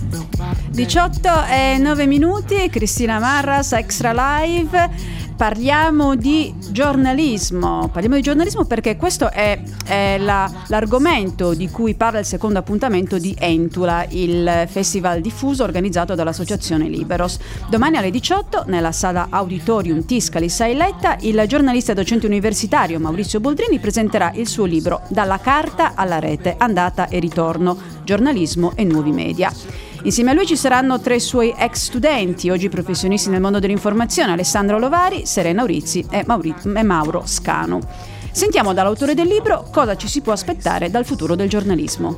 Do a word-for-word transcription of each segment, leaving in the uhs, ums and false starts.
diciotto e nove minuti, Cristina Marras, Extra Live. Parliamo di giornalismo, parliamo di giornalismo perché questo è, è la, l'argomento di cui parla il secondo appuntamento di Entula, il festival diffuso organizzato dall'Associazione Liberos. Domani alle diciotto, nella sala Auditorium Tiscali Sailetta, il giornalista e docente universitario Maurizio Boldrini presenterà il suo libro Dalla carta alla rete, andata e ritorno, giornalismo e nuovi media. Insieme a lui ci saranno tre suoi ex studenti, oggi professionisti nel mondo dell'informazione, Alessandro Lovari, Serena Urizzi e, Mauri- e Mauro Scanu. Sentiamo dall'autore del libro cosa ci si può aspettare dal futuro del giornalismo.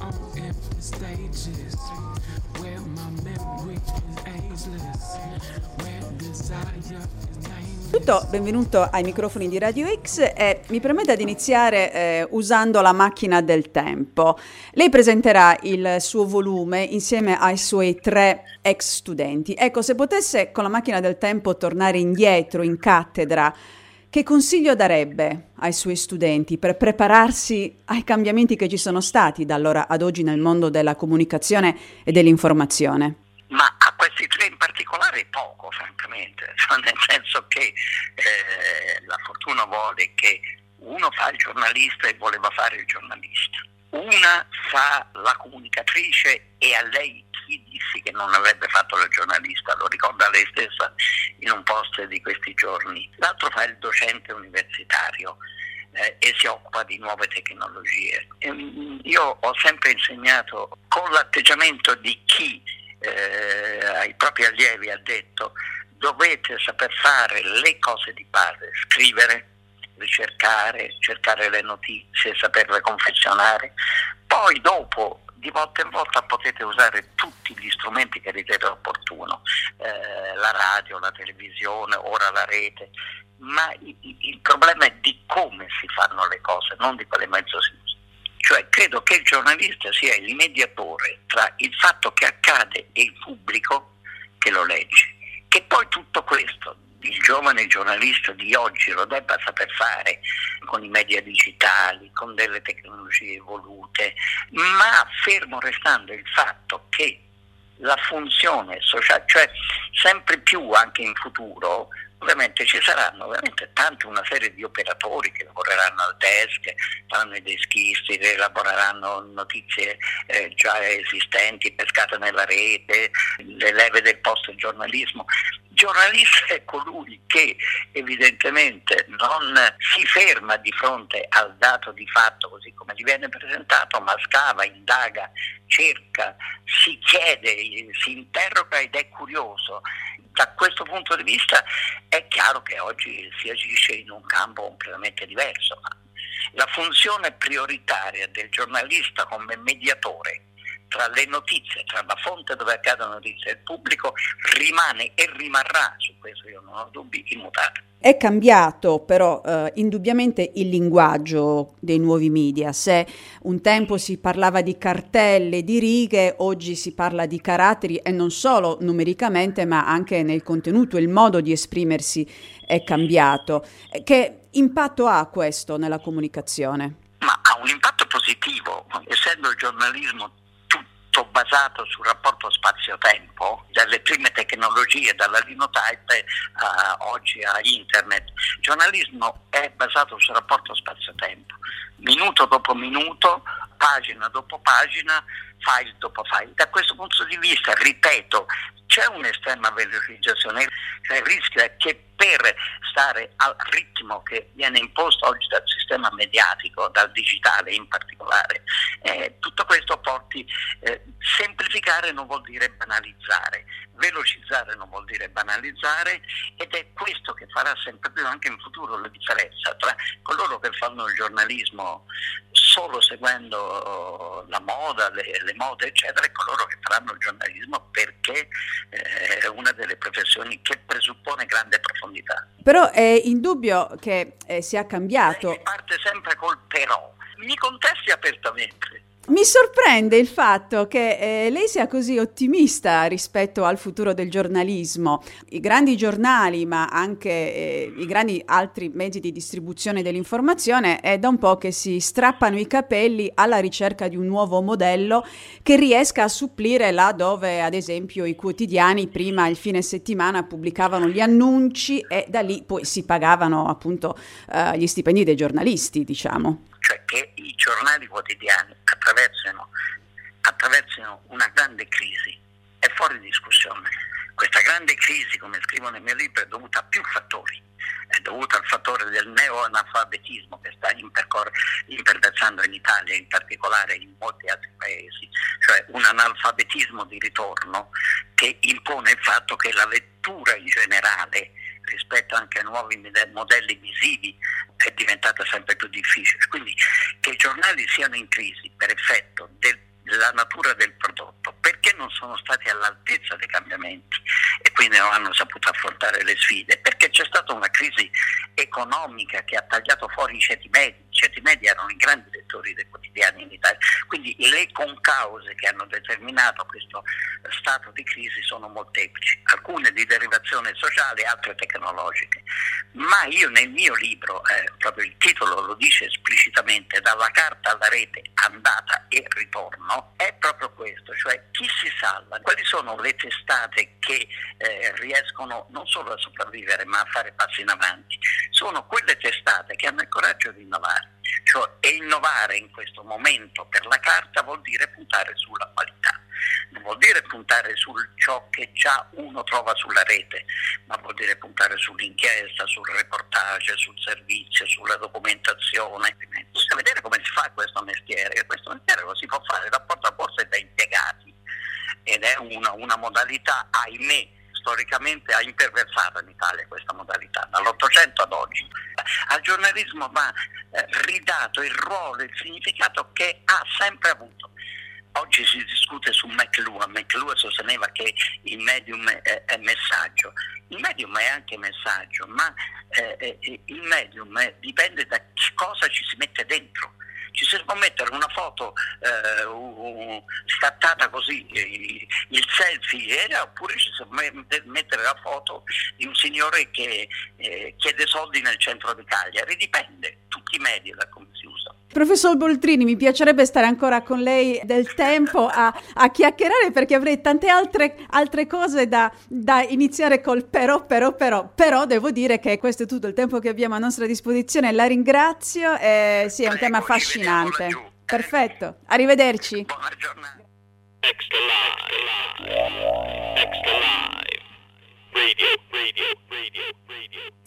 Benvenuto ai microfoni di Radio X e mi permetta di iniziare eh, usando la macchina del tempo. Lei presenterà il suo volume insieme ai suoi tre ex studenti. Ecco, se potesse con la macchina del tempo tornare indietro in cattedra, che consiglio darebbe ai suoi studenti per prepararsi ai cambiamenti che ci sono stati da allora ad oggi nel mondo della comunicazione e dell'informazione? Ma a questi tre in particolare poco, francamente, cioè, nel senso che eh, la fortuna vuole che uno fa il giornalista e voleva fare il giornalista, una fa la comunicatrice e a lei chi disse che non avrebbe fatto la giornalista, lo ricorda lei stessa in un post di questi giorni, l'altro fa il docente universitario eh, e si occupa di nuove tecnologie. E, io ho sempre insegnato con l'atteggiamento di chi Eh, ai propri allievi ha detto: dovete saper fare le cose di base, scrivere, ricercare, cercare le notizie, saperle confezionare, poi dopo di volta in volta potete usare tutti gli strumenti che ritenete opportuno, eh, la radio, la televisione, ora la rete, ma il, il problema è di come si fanno le cose, non di quale mezzo si usa. Cioè credo che il giornalista sia il mediatore tra il fatto che accade e il pubblico che lo legge. Che poi tutto questo il giovane giornalista di oggi lo debba saper fare con i media digitali, con delle tecnologie evolute, ma fermo restando il fatto che la funzione sociale, cioè sempre più anche in futuro, ovviamente ci saranno ovviamente tante una serie di operatori che lavoreranno al desk, faranno i deschisti, elaboreranno notizie eh, già esistenti, pescate nella rete, le leve del post-giornalismo. Il giornalista è colui che evidentemente non si ferma di fronte al dato di fatto così come gli viene presentato, ma scava, indaga, cerca, si chiede, si interroga ed è curioso. Da questo punto di vista è chiaro che oggi si agisce in un campo completamente diverso, ma la funzione prioritaria del giornalista come mediatore tra le notizie, tra la fonte dove accadono notizie e il pubblico rimane e rimarrà, su questo io non ho dubbi, immutato. È cambiato però eh, indubbiamente il linguaggio dei nuovi media. Se un tempo si parlava di cartelle, di righe, oggi si parla di caratteri e non solo numericamente ma anche nel contenuto, il modo di esprimersi è cambiato. Che impatto ha questo nella comunicazione? Ma ha un impatto positivo, essendo il giornalismo basato sul rapporto spazio-tempo, dalle prime tecnologie, dalla linotype a oggi a internet. Il giornalismo è basato sul rapporto spazio-tempo, minuto dopo minuto, pagina dopo pagina, file dopo file. Da questo punto di vista, ripeto, c'è un'estrema velocizzazione, cioè il rischio è che per stare al ritmo che viene imposto oggi dal sistema mediatico, dal digitale in particolare, eh, tutto questo porti, eh, semplificare non vuol dire banalizzare, velocizzare non vuol dire banalizzare, ed è questo che farà sempre più anche in futuro la differenza tra coloro che fanno il giornalismo solo seguendo la moda, le, le mode eccetera, e coloro che faranno il giornalismo perché eh, è una delle professioni che presuppone grande profondità. Però è indubbio che eh, sia cambiato. Lei parte sempre col però. Mi contesti apertamente. Mi sorprende il fatto che eh, lei sia così ottimista rispetto al futuro del giornalismo. I grandi giornali, ma anche eh, i grandi altri mezzi di distribuzione dell'informazione, è da un po' che si strappano i capelli alla ricerca di un nuovo modello che riesca a supplire là dove, ad esempio, i quotidiani prima il fine settimana pubblicavano gli annunci e da lì poi si pagavano appunto eh, gli stipendi dei giornalisti, diciamo. Cioè che i giornali quotidiani attraversino, attraversino una grande crisi, è fuori discussione. Questa grande crisi, come scrivo nel mio libro, è dovuta a più fattori. È dovuta al fattore del neoanalfabetismo che sta impercor- imperversando in Italia, in particolare in molti altri paesi, cioè un analfabetismo di ritorno che impone il fatto che la lettura in generale, rispetto anche a nuovi modelli visivi, è diventata sempre più difficile. Quindi che i giornali siano in crisi per effetto della natura del prodotto, perché non sono stati all'altezza dei cambiamenti e quindi non hanno saputo affrontare le sfide, perché c'è stata una crisi economica che ha tagliato fuori i ceti medi. I ceti medi erano i grandi lettori dei quotidiani in Italia, quindi le concause che hanno determinato questo stato di crisi sono molteplici, alcune di derivazione sociale, altre tecnologiche. Ma io nel mio libro, eh, proprio il titolo lo dice esplicitamente, dalla carta alla rete, andata e ritorno, è proprio questo, cioè chi si salva, quali sono le testate che eh, riescono non solo a sopravvivere ma a fare passi in avanti. Sono quelle testate che hanno il coraggio di innovare, cioè, e innovare in questo momento per la carta vuol dire puntare sulla qualità. Non vuol dire puntare su ciò che già uno trova sulla rete, ma vuol dire puntare sull'inchiesta, sul reportage, sul servizio, sulla documentazione. Bisogna vedere come si fa questo mestiere, e questo mestiere lo si può fare da porta a porta e da impiegati, ed è una, una modalità, ahimè, storicamente ha imperversato in Italia questa modalità, dall'Ottocento ad oggi. Al giornalismo va eh, ridato il ruolo, il significato che ha sempre avuto. Oggi si discute su McLuhan. McLuhan sosteneva che il medium è, è messaggio. Il medium è anche messaggio, ma eh, il medium dipende da che cosa ci si mette dentro. Ci si può mettere una foto eh, uh, scattata così, il, il selfie, era, oppure ci si può mettere la foto di un signore che eh, chiede soldi nel centro di Cagliari. Dipende, tutti i media da come si usa. Professor Boldrini, mi piacerebbe stare ancora con lei del tempo a, a chiacchierare, perché avrei tante altre, altre cose da, da iniziare col però, però, però. Però devo dire che questo è tutto il tempo che abbiamo a nostra disposizione. La ringrazio. Eh, sì, è un tema affascinante. Perfetto, arrivederci. Buona giornata. Extra live, extra live, radio, radio, radio, radio.